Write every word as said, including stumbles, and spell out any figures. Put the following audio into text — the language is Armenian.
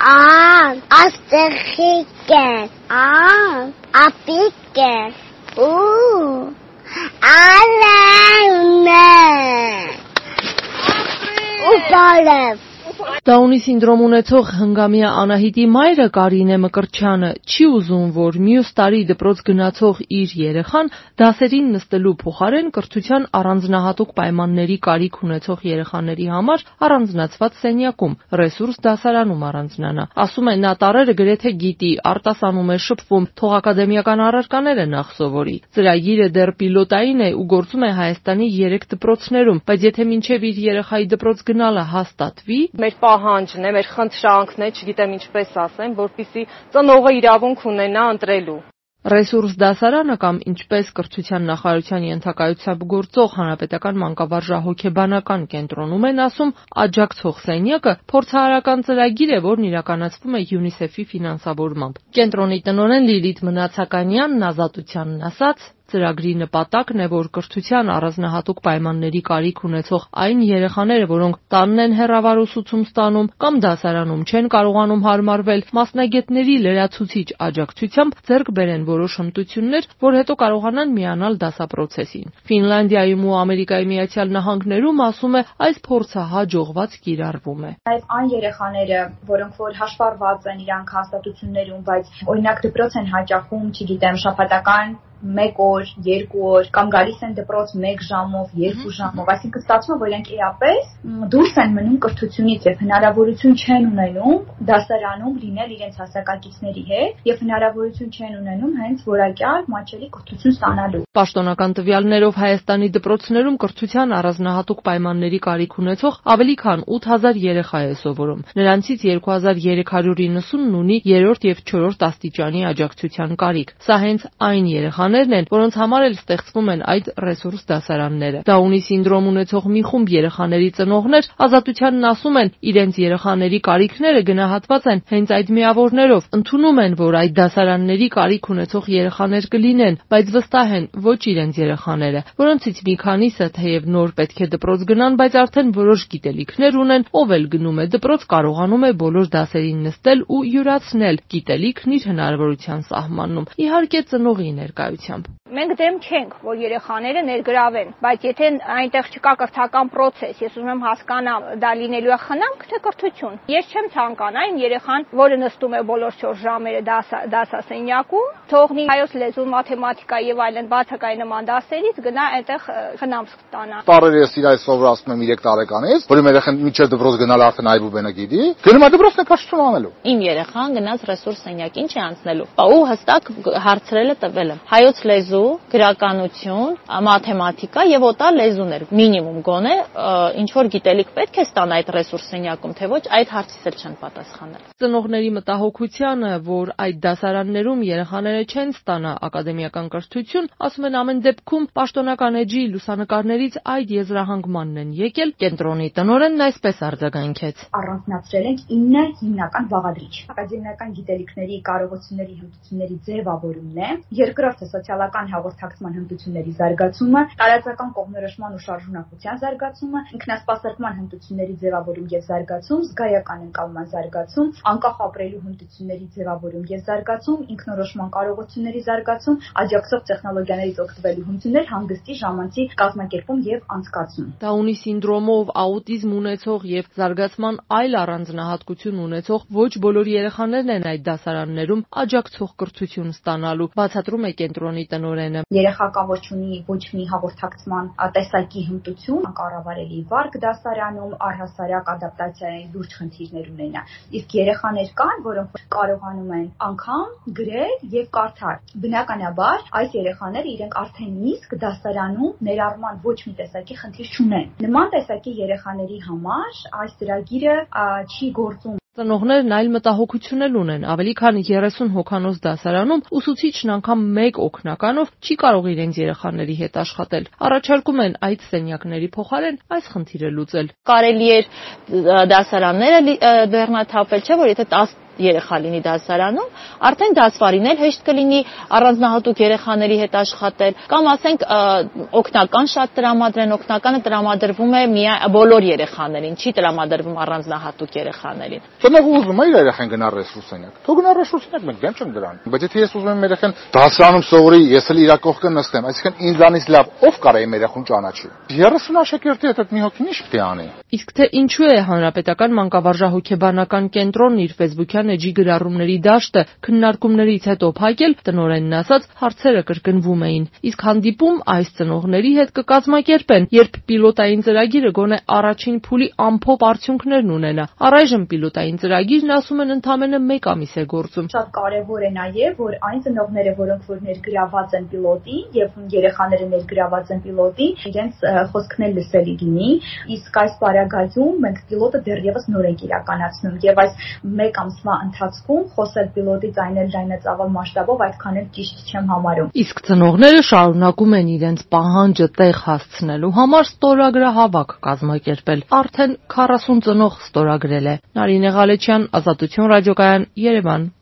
Ան, աստղիկեն, ան, ապիկեն, ու, ալենը, ու բարև։ Դաունի սինդրոմ ունեցող հնգամյա Անահիտի մայրը Կարինե Մկրտչյանը չի ուզում, որ մյուս տարի դպրոց գնացող իր երեխան դասերին նստելու փոխարեն կրթության առանձնահատուկ պայմանների կարիք ունեցող երեխաների համար առանձնացված սենյակում, ռեսուրս դասարանում առանձնանա։ Ասում է, նա տարրերը գրեթե գիտի, արտասանում է, շփվում, թող ակադեմիական առարկաները նախ սովորի։ Ծրագիրը դեռ պիլոտային է ու գործում է Հայաստանի երեք դպրոցներում, բայց եթե մինչև իր երեխայի դպրոց գնալը հաստատվի, մեր պահանջն է, մեր խնդրանքն է, չգիտեմ ինչպես ասեմ, որպեսզի ծնողը իրավունք ունենա ընտրելու։ Ռեսուրս դասարանը կամ ինչպես կրթության նախարարության ենթակայությամբ գործող հանրապետական մանկավարժահոգեբանական կենտրոնում են ասում, աջակցող սենյակը փորձարարական ծրագիր է, որն իրականացվում է ՅՈՒՆԻՍԵՖ-ի ֆինանսավորմամբ։ Կենտրոնի տնօրեն Լիլիթ Մնացականյանն ազատությանն ասաց, ծրագրի նպատակն է, որ կրթության առանձնահատուկ պայմանների կարիք ունեցող այն երեխաները, որոնք տանն են հեռավար ուսուցում ստանում կամ դասարանում չեն կարողանում հարմարվել, մասնագետների լրացուցիչ աջակցությամբ ձեռք բերեն որոշ հմտություններ, որ հետո կարողանան միանալ դասապրոցեսին։ Ֆինլանդիայում ու Ամերիկայի Միացյալ Նահանգներում, ասում է, այս փորձը հաջողված կիրառվում է։ Այս այն երեխաները, որոնք որ հաշվառված են իրանք հաստատություններում, բայց օրինակ դպրոց են հաճախում, չգիտեմ, շաբաթական մեկ օր, երկու օր, կամ գալիս են դպրոց մեկ ժամով, երկու ժամով, այսինքն ստացվում է, որ իրենք իրապես դուրս են մնում կրթությունից եւ հնարավորություն չեն ունենում դասարանում լինել իրենց հասակակիցների հետ եւ հնարավորություն չեն ունենում հենց որակյալ մատչելի կրթություն ստանալու։ Պաշտոնական տվյալներով Հայաստանի դպրոցներում կրթության առանձնահատուկ պայմանների կարիք ունեցող ավելի քան ութ հազար երեխա է սովորում։ Նրանցից երկու հազար երեք հարյուր իննսունն ունի երրորդ եւ չորրորդ աստիճանի աջակցության կարիք։ Սա հենց այն երեխա են, որոնց համար էլ ստեղծվում են այդ ռեսուրս դասարանները։ Դաունի սինդրոմ ունեցող մի խումբ երեխաների ծնողներ ազատությանն ասում են, իրենց երեխաների կարիքները գնահատված են հենց այդ միավորներով, ընդունում են, որ այդ դասարանների կարիք ունեցող երեխաներ կլինեն, բայց վստահ են ոչ իրենց երեխաները, որոնցից մի քանիսը թեև նոր պետք է դպրոց գնան, բայց արդեն որոշ գիտելիքներ ունեն, ով էլ գնում է դպրոց կարողանում է բոլոր դասերին նստել ու յուրացնել գիտելիքն իր հնարավորության սահմանում։ Իհարկե ծնողի ներկայությամբ Մենք դեմ չենք, որ երեխաները ներգրավեն, բայց եթե այնտեղ չկա կրթական process, ես ուզում եմ հասկանամ, դա լինելու է խնամք թե կրթություն։ Ես չեմ ցանկանա այն երեխան, որը նստում է բոլոր չորս ժամերը դասասենյակում, թողնի հայոց լեզուն, մաթեմատիկա եւ այլն բացակայ նման դասերից գնա այնտեղ խնամք ստանա։ Տարերը ես իրայ սովորացնում եմ երեք տարեկանից, որ իմ երեխան միջև դպրոց գնալ արդեն այբուբենը գիտի, գնում է դպրոց նկարչություն անելու։ Իմ երեխան գնաց ռեսուրս սենյակին չի անցնելու։ Ու հստակ հարցրել է տվել եմ։ Հայոց լեզու, գրականություն, մաթեմատիկա եւ օտար լեզուներ մինիմում գոնե ինչ որ գիտելիք պետք է ստանա այդ ռեսուրս սենյակում, թե ոչ այդ հարցից էլ չեն պատասխանել։ Ծնողների մտահոգությանը, որ այդ դասարաններում երեխաները չեն ստանա ակադեմիական կրթություն, ասում են ամեն դեպքում պաշտոնական էջի լուսանկարներից այդ եզրահանգմանն են եկել, կենտրոնի տնօրենն այսպես արձագանքեց։ Առանձնացրել ենք ինը հիմնական բաղադրիչ։ Ակադեմիական գիտելիքների, կարողությունների, հմտությունների ձևավորումն է, երկրորդը սոցիալական հաղորդակցման հմտությունների զարգացումը, տարածական կողմնորոշման ու շարժունակության զարգացումը, ինքնասպասարկման հմտությունների ձևավորում եւ զարգացում, զգայական ընկալման զարգացում, անկախ ապրելու հմտությունների ձևավորում եւ զարգացում, ինքնորոշման կարողությունների զարգացում, աջակցող տեխնոլոգիաներից օգտվելու հմտություններ, հանգստի ժամանցի կազմակերպում եւ անցկացում։ Դաունի սինդրոմով, աուտիզմ ունեցող եւ զարգացման այլ առանձնահատկություն ունեցող ոչ բոլոր երեխաներն են այդ դասարաններում աջակցող կրթություն ստանալու, բացատրում է կենտրոնի տնօրենը։ Երեխա կա, որ ունի ոչ մի հաղորդակցման տեսակի հմտություն, կառավարելի վարկ դասարանում, առհասարակ ադապտացիայի լուրջ խնդիրներ ունենա։ Իսկ երեխաներ կան, որոնք կարողանում են անգամ գրել եւ կարդալ։ Բնականաբար, այս երեխաները իրենք արդեն իսկ դասարանում ներառման ոչ մի տեսակի խնդիր չունեն։ Նման տեսակի երեխաների համար այս ծրագիրը չի գործում։ Ծնողներն այլ մտահոգություն էլ ունեն, ավելի քան երեսուն հոգանոց դասարանում ուսուցիչն անգամ մեկ օգնականով չի կարող իրենց երեխաների հետ աշխատել։ Առաջարկում են այդ սենյակների փոխարեն այս խնդիրը լուծել։ Կարելի էր դասարանները բեռնաթափել, չէ՞ որ եթե երեխա լինի դասարանում, արդեն դասվարին էլ հեշտ կլինի առանձնահատուկ երեխաների հետ աշխատել, կամ ասենք օգնական շատ տրամադրեն, օգնականը տրամադրվում է միայն բոլոր երեխաներին, չի տրամադրվում առանձնահատուկ երեխաներին։ Ծնողը ուզում է իր երեխան գնա ռեսուրսենյակ։ Թող գնա ռեսուրսենյակ, մենք դեմ չենք դրան։ Բայց եթե ես ուզում եմ մեր երեխան դասարանում սովորի, ես էլ իր կողքը նստեմ, այսինքն ինձանից լավ ով կարող է իմ երեխուն ճանաչի։ երեսուն աշակերտի հետ մի հոգին ինչ պետք է անի։ Իսկ թե ինչու է Հանրապետական մանկավարժահոգեբանական կենտրոնն իր Facebook-յան էջի գրառումների դաշտը քննարկումներից հետո փակել, տնօրենն ասաց, հարցերը կրկնվում էին։ Իսկ հանդիպում այս ծնողների հետ կկազմակերպեն, երբ պիլոտային ծրագիրը գոնե առաջին փուլի ամփոփ արդյունքներն ունենա։ Առայժմ պիլոտային ծրագիրն, ասում են, ընդամենը մեկ ամիս է գործում։ Շատ կարևոր է նաև, որ այն ծնողները, որոնք որ ներգրաված են պիլոտին եւ երեխաները ներգրաված են պիլոտին, իրենց խոսքն էլ լսելի լինի, իսկ այս բարագայում մենք պիլոտը դեռևս նոր ենք իրականացնում եւ այս մեկ ամսվա ընթացքում խոսել պիլոտից այն էլ լայնածավալ մասշտաբով այդքան էլ ճիշտ չեմ համարում։ Իսկ ծնողները շարունակում են իրենց պահանջը տեղ հասցնելու համար ստորագրահավաք կազմակերպել։ Արդեն քառասուն ծնող ստորագրել է։ Նարինե Ղալեչյան, Ազատություն ռադիոկայան, Երևան։